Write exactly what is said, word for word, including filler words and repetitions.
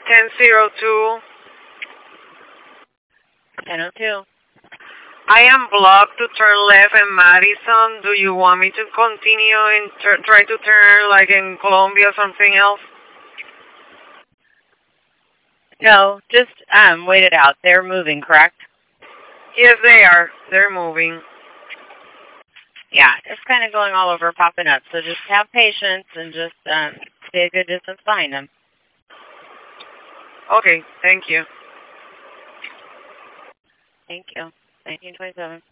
ten oh two. ten oh two. I am blocked to turn left in Madison. Do you want me to continue and try to turn like in Columbia or something else? No, just um, wait it out. They're moving, correct? Yes, they are. They're moving. Yeah, it's kind of going all over, popping up. So just have patience and just um, stay a good distance behind them. Okay, thank you. Thank you. nineteen twenty-seven.